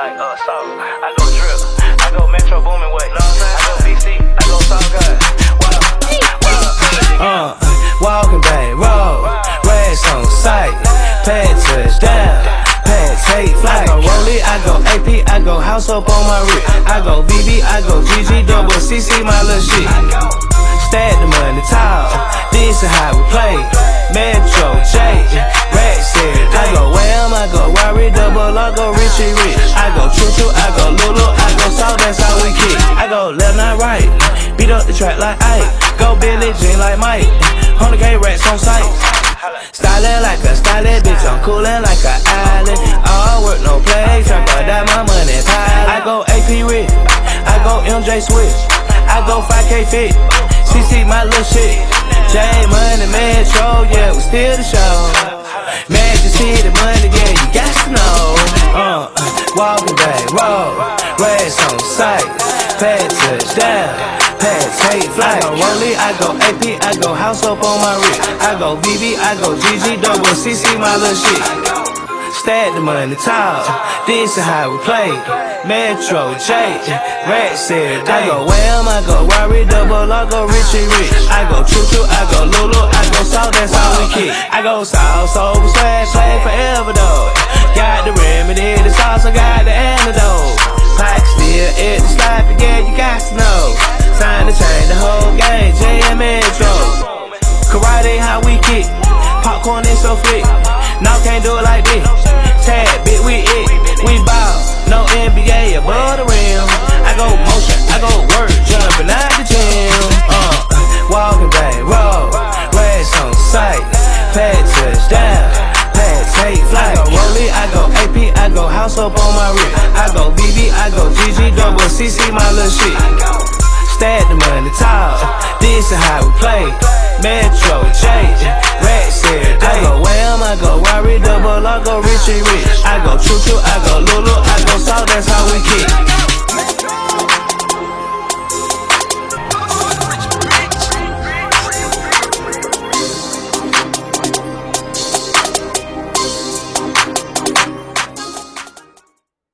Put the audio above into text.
like salt. I go drip, I go Metro Boomin way. I go BC, I go Salt God. Walking back road, racks on sight, pad touchdown, pad take flight. I go Rollie, I go AP, I go house up on my wrist. I go BB, I go GG, double CC, my little shit. Stack the money tall, this is how we play. Metro J, racks here. I go Wham, I go Worry, double I go Richie Rich. I go Choo Choo, I go Lulu, I go Salt, that's how we kick. I go left, not right, beat up the track like Ike. Go Billie Jean like Mike, 100K racks on sight. Stylin' like a stylin', bitch, I'm coolin' like a island. All work, no play, tryna die my money pile. I go AP Rich, I go MJ Switch, I go 5K Fit, CC my little shit. J Money Metro, yeah, we still the show. Magic City money, yeah, you got to know. Walking back road, racks on sight, pad touchdown, pad take flight. I go Rollie, I go AP, I go house up on my wrist. I go BB, I go GG, double CC, my little shit. Stack the money tall, this is how we play. Metro J, racks here. I go Wham, I go Worry, double I go Richie Rich. I go Choo Choo, I go Lulu, I go Salt, that's how we kick. I go South, sober, swag, play forever though. Got the remedy, the sauce, I got the antidote. Pack still at the slide, yeah, you got to know. Time to change the whole game, J and Metro. Karate, how we kick. Popcorn is so flick. Now can't do it like this. Tag, bit, we it. We bout, no NBA above the rim. I go motion, I go work, jumping out the gym. Walking back road, racks on sight, pad touchdown, pad take flight. I go Rollie, I go AP, I go house up on my wrist. I go BB, I go GG, double CC, my little shit. Stack the money tall, this is how we play. Metro J, racks here. I go Wham, I go Worry, double I go Richie Rich. I go Choo Choo, I go Lulu, I go Salt, that's how we kick.